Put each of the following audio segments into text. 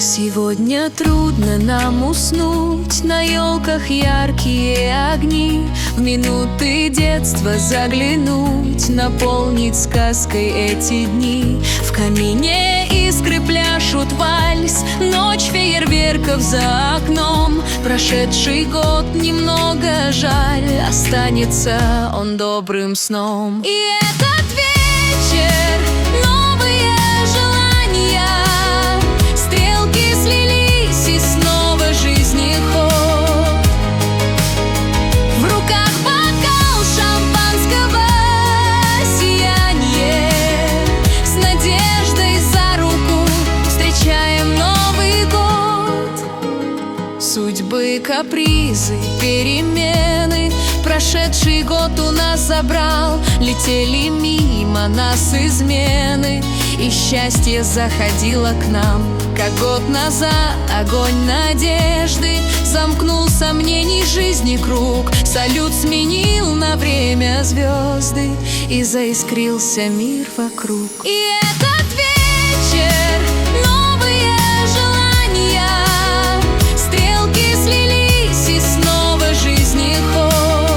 Сегодня трудно нам уснуть, на елках яркие огни. В минуты детства заглянуть, наполнить сказкой эти дни. В камине искры пляшут вальс, ночь фейерверков за окном. Прошедший год немного жаль, останется он добрым сном. И этот вечер новые желания, стрелки слились и снова жизни ход. В руках бокал шампанского, сияние, с надеждой за руку встречаем Новый год. Судьбы, капризы, перемены прошедший год у нас забрал. Летели мимо нас измены, и счастье заходило к нам. Как год назад огонь надежды замкнул сомнений жизни круг. Салют сменил на время звезды, и заискрился мир вокруг. И этот вечер новые желания, стрелки слились и снова жизни ход.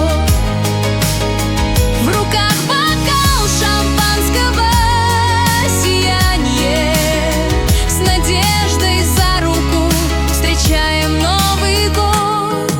В руках бокал шампанского, сияние, с надеждой за руку встречаем Новый год.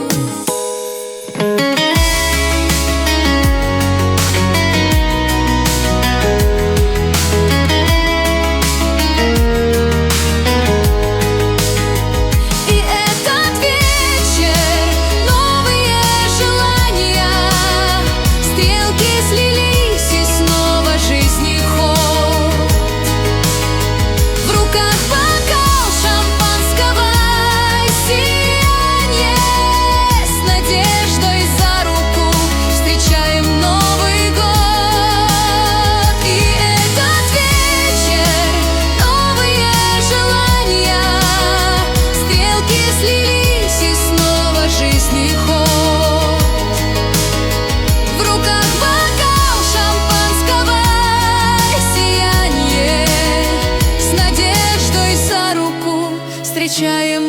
И этот вечер новые желания, стрелки слились и снова жизни ход. В руках бокал шампанского, сияние, с надеждой за руку встречаем Новый год. И этот вечер новые желания, стрелки слились и снова жизни ход. В руках бокал шампанского, сияние, с надеждой за руку встречаем